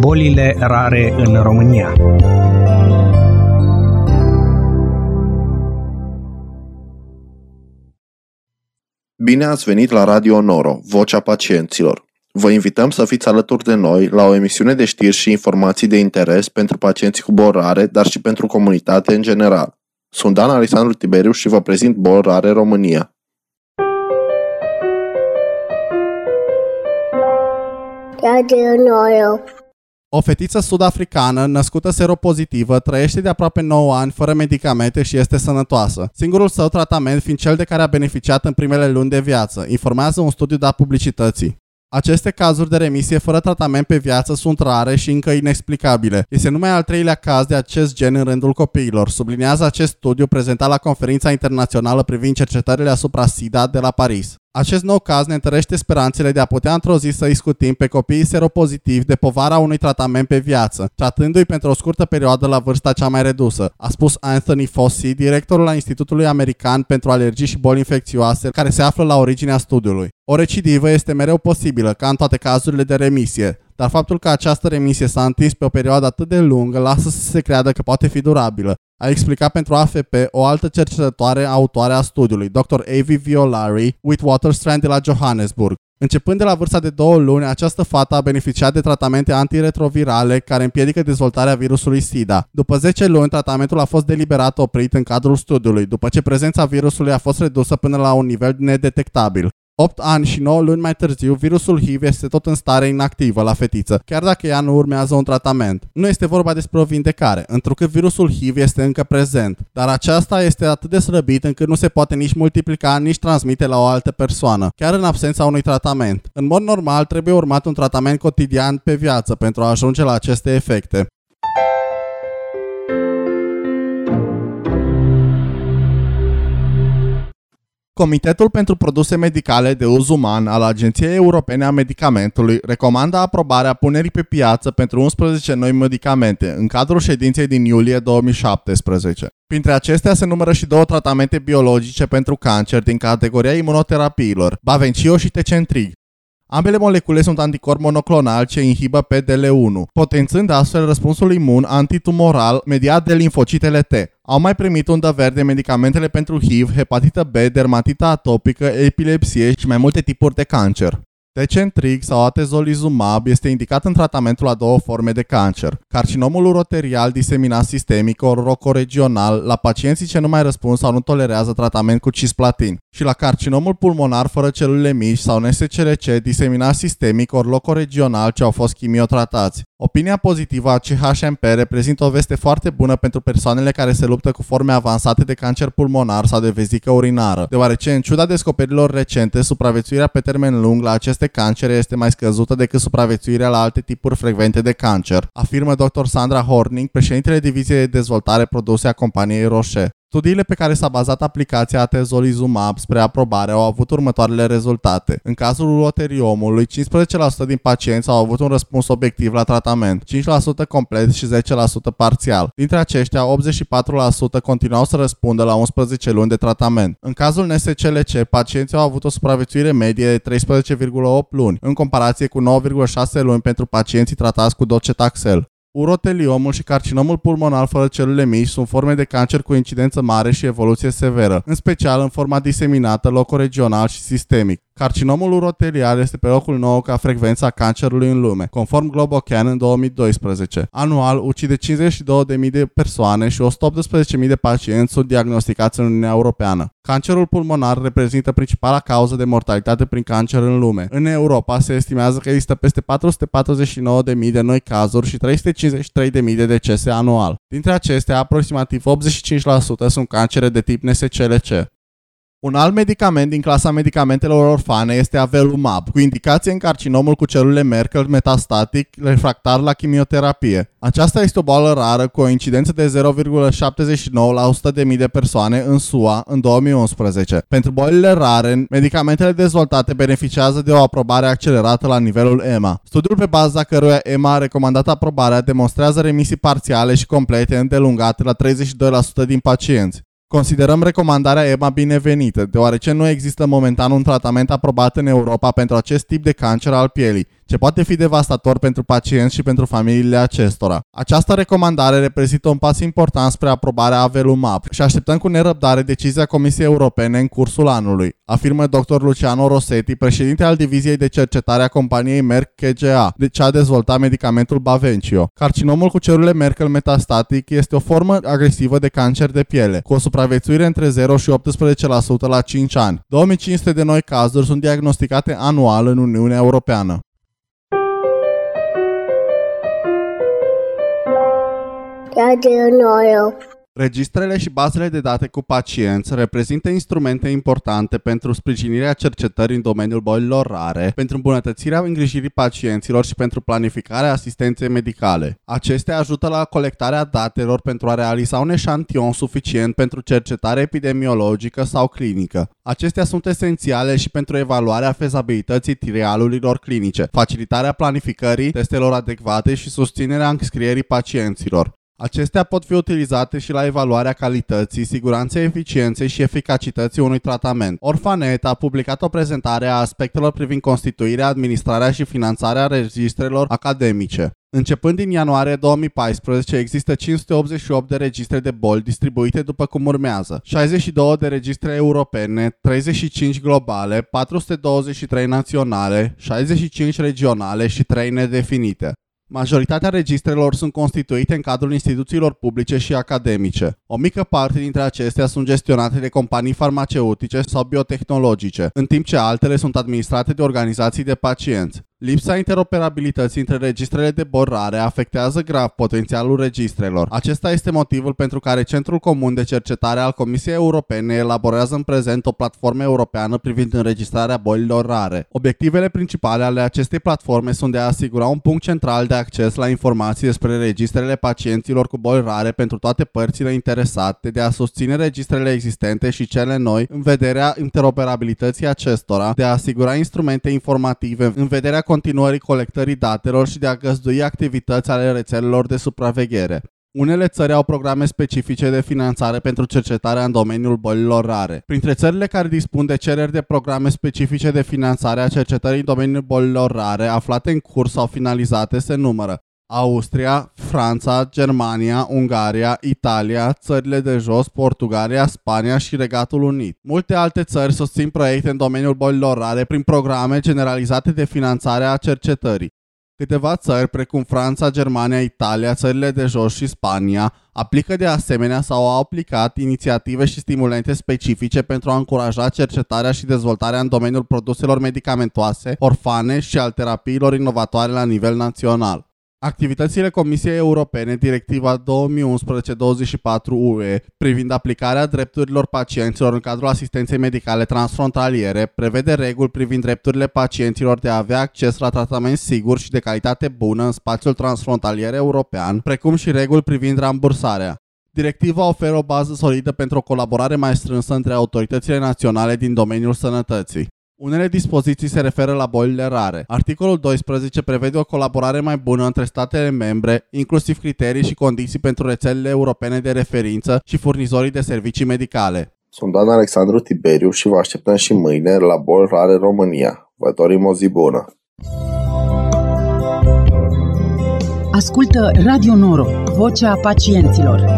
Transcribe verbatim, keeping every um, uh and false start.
Bolile rare în România. Bine ați venit la Radio Noro, Vocea Pacienților. Vă invităm să fiți alături de noi la o emisiune de știri și informații de interes pentru pacienții cu boli rare, dar și pentru comunitate în general. Sunt Dan Alexandru Tiberiu și vă prezint Boli Rare România. Radio Noro. O fetiță sud-africană, născută seropozitivă, trăiește de aproape nouă ani fără medicamente și este sănătoasă. Singurul său tratament fiind cel de care a beneficiat în primele luni de viață, informează un studiu dat publicității. Aceste cazuri de remisie fără tratament pe viață sunt rare și încă inexplicabile. Este numai al treilea caz de acest gen în rândul copiilor, subliniază acest studiu prezentat la conferința internațională privind cercetările asupra SIDA de la Paris. Acest nou caz ne întărește speranțele de a putea într-o zi să discutim pe copiii seropozitivi de povara unui tratament pe viață, tratându-i pentru o scurtă perioadă la vârsta cea mai redusă, a spus Anthony Fauci, directorul la Institutului American pentru Alergii și Boli Infecțioase, care se află la originea studiului. O recidivă este mereu posibilă, ca în toate cazurile de remisie, dar faptul că această remisie s-a întins pe o perioadă atât de lungă lasă să se creadă că poate fi durabilă, a explicat pentru A F P o altă cercetătoare autoare a studiului, doctor Avi Violari, Witwatersrand de la Johannesburg. Începând de la vârsta de două luni, această fată a beneficiat de tratamente antiretrovirale care împiedică dezvoltarea virusului SIDA. După zece luni, tratamentul a fost deliberat oprit în cadrul studiului, după ce prezența virusului a fost redusă până la un nivel nedetectabil. opt ani și nouă luni mai târziu, virusul H I V este tot în stare inactivă la fetiță, chiar dacă ea nu urmează un tratament. Nu este vorba despre o vindecare, întrucât virusul H I V este încă prezent, dar aceasta este atât de slăbit încât nu se poate nici multiplica, nici transmite la o altă persoană, chiar în absența unui tratament. În mod normal, trebuie urmat un tratament cotidian pe viață pentru a ajunge la aceste efecte. Comitetul pentru Produse Medicale de Uz Uman al Agenției Europene a Medicamentului recomandă aprobarea punerii pe piață pentru unsprezece noi medicamente în cadrul ședinței din iulie două mii șaptesprezece. Printre acestea se numără și două tratamente biologice pentru cancer din categoria imunoterapiilor, Bavencio și Tecentriq. Ambele molecule sunt anticorpi monoclonali ce inhibă P D L unu, potențând astfel răspunsul imun antitumoral mediat de limfocitele T. Au mai primit undă verde medicamentele pentru H I V, hepatită B, dermatită atopică, epilepsie și mai multe tipuri de cancer. Tecentriq sau atezolizumab este indicat în tratamentul a două forme de cancer: carcinomul uroterial diseminat sistemic orocoregional la pacienții ce nu mai răspund sau nu tolerează tratament cu cisplatin și la carcinomul pulmonar fără celule mici sau N S C L C diseminat sistemic orocoregional ce au fost chimiotratați. Opinia pozitivă a C H M P reprezintă o veste foarte bună pentru persoanele care se luptă cu forme avansate de cancer pulmonar sau de vezică urinară, deoarece în ciuda descoperirilor recente, supraviețuirea pe termen lung la aceste cancere este mai scăzută decât supraviețuirea la alte tipuri frecvente de cancer, afirmă doctor Sandra Horning, președintele Diviziei de Dezvoltare Produse a companiei Roche. Studiile pe care s-a bazat aplicația atezolizumab spre aprobare au avut următoarele rezultate. În cazul uroteriomului, cincisprezece la sută din pacienți au avut un răspuns obiectiv la tratament, cinci la sută complet și zece la sută parțial. Dintre aceștia, optzeci și patru la sută continuau să răspundă la unsprezece luni de tratament. În cazul N S C L C, pacienții au avut o supraviețuire medie de treisprezece virgulă opt luni, în comparație cu nouă virgulă șase luni pentru pacienții tratați cu docetaxel. Uroteliomul și carcinomul pulmonar fără celule mici sunt forme de cancer cu incidență mare și evoluție severă, în special în forma diseminată, locoregional și sistemic. Carcinomul urotelial este pe locul nouă ca frecvența cancerului în lume, conform GloboCan în două mii doisprezece. Anual ucide cincizeci și două de mii de persoane și o sută optsprezece mii de pacienți sunt diagnosticați în Uniunea Europeană. Cancerul pulmonar reprezintă principala cauză de mortalitate prin cancer în lume. În Europa se estimează că există peste patru sute patruzeci și nouă de mii de noi cazuri și trei sute cincizeci și trei de mii de decese anual. Dintre acestea, aproximativ optzeci și cinci la sută sunt cancere de tip N S C L C. Un alt medicament din clasa medicamentelor orfane este avelumab, cu indicație în carcinomul cu celule Merkel metastatic refractar la chimioterapie. Aceasta este o boală rară cu o incidență de zero virgulă șaptezeci și nouă la o sută de mii de persoane în S U A în două mii unsprezece. Pentru bolile rare, medicamentele dezvoltate beneficiază de o aprobare accelerată la nivelul E M A. Studiul pe baza căruia E M A a recomandat aprobarea demonstrează remisii parțiale și complete îndelungate la treizeci și doi la sută din pacienți. Considerăm recomandarea E M A binevenită, deoarece nu există momentan un tratament aprobat în Europa pentru acest tip de cancer al pielii, ce poate fi devastator pentru pacienți și pentru familiile acestora. Această recomandare reprezintă un pas important spre aprobarea Avelumab și așteptăm cu nerăbdare decizia Comisiei Europene în cursul anului, afirmă doctor Luciano Rossetti, președinte al diviziei de cercetare a companiei Merck K G A, de ce a dezvoltat medicamentul Bavencio. Carcinomul cu celule Merkel metastatic este o formă agresivă de cancer de piele, cu o supraviețuire între zero și optsprezece la sută la cinci ani. două mii cinci sute de noi cazuri sunt diagnosticate anual în Uniunea Europeană. Radio Noro. Registrele și bazele de date cu pacienți reprezintă instrumente importante pentru sprijinirea cercetării în domeniul bolilor rare, pentru îmbunătățirea îngrijirii pacienților și pentru planificarea asistenței medicale. Acestea ajută la colectarea datelor pentru a realiza un eșantion suficient pentru cercetare epidemiologică sau clinică. Acestea sunt esențiale și pentru evaluarea fezabilității trialurilor clinice, facilitarea planificării testelor adecvate și susținerea înscrierii pacienților. Acestea pot fi utilizate și la evaluarea calității, siguranței, eficienței și eficacității unui tratament. Orfanet a publicat o prezentare a aspectelor privind constituirea, administrarea și finanțarea registrelor academice. Începând din ianuarie două mii paisprezece, există cinci sute optzeci și opt de registre de boli distribuite după cum urmează: șaizeci și două de registre europene, treizeci și cinci globale, patru sute douăzeci și trei naționale, șaizeci și cinci regionale și trei nedefinite. Majoritatea registrelor sunt constituite în cadrul instituțiilor publice și academice. O mică parte dintre acestea sunt gestionate de companii farmaceutice sau biotehnologice, în timp ce altele sunt administrate de organizații de pacienți. Lipsa interoperabilității între registrele de boli rare afectează grav potențialul registrelor. Acesta este motivul pentru care Centrul Comun de Cercetare al Comisiei Europene elaborează în prezent o platformă europeană privind înregistrarea bolilor rare. Obiectivele principale ale acestei platforme sunt de a asigura un punct central de acces la informații despre registrele pacienților cu boli rare pentru toate părțile interesate, de a susține registrele existente și cele noi în vederea interoperabilității acestora, de a asigura instrumente informative în vederea continuării colectării datelor și de a găzdui activități ale rețelelor de supraveghere. Unele țări au programe specifice de finanțare pentru cercetarea în domeniul bolilor rare. Printre țările care dispun de cereri de programe specifice de finanțare a cercetării în domeniul bolilor rare aflate în curs sau finalizate se numără Austria, Franța, Germania, Ungaria, Italia, țările de jos, Portugalia, Spania și Regatul Unit. Multe alte țări susțin proiecte în domeniul bolilor rare prin programe generalizate de finanțare a cercetării. Câteva țări, precum Franța, Germania, Italia, țările de jos și Spania, aplică de asemenea sau au aplicat inițiative și stimulente specifice pentru a încuraja cercetarea și dezvoltarea în domeniul produselor medicamentoase, orfane și al terapiilor inovatoare la nivel național. Activitățile Comisiei Europene, Directiva două mii unsprezece douăzeci și patru U E, privind aplicarea drepturilor pacienților în cadrul asistenței medicale transfrontaliere, prevede reguli privind drepturile pacienților de a avea acces la tratament sigur și de calitate bună în spațiul transfrontalier european, precum și reguli privind rambursarea. Directiva oferă o bază solidă pentru o colaborare mai strânsă între autoritățile naționale din domeniul sănătății. Unele dispoziții se referă la bolile rare. Articolul doisprezece prevede o colaborare mai bună între statele membre, inclusiv criterii și condiții pentru rețelele europene de referință și furnizorii de servicii medicale. Sunt Dan Alexandru Tiberiu și vă așteptăm și mâine la Boli Rare România. Vă dorim o zi bună! Ascultă Radio Noro, vocea pacienților.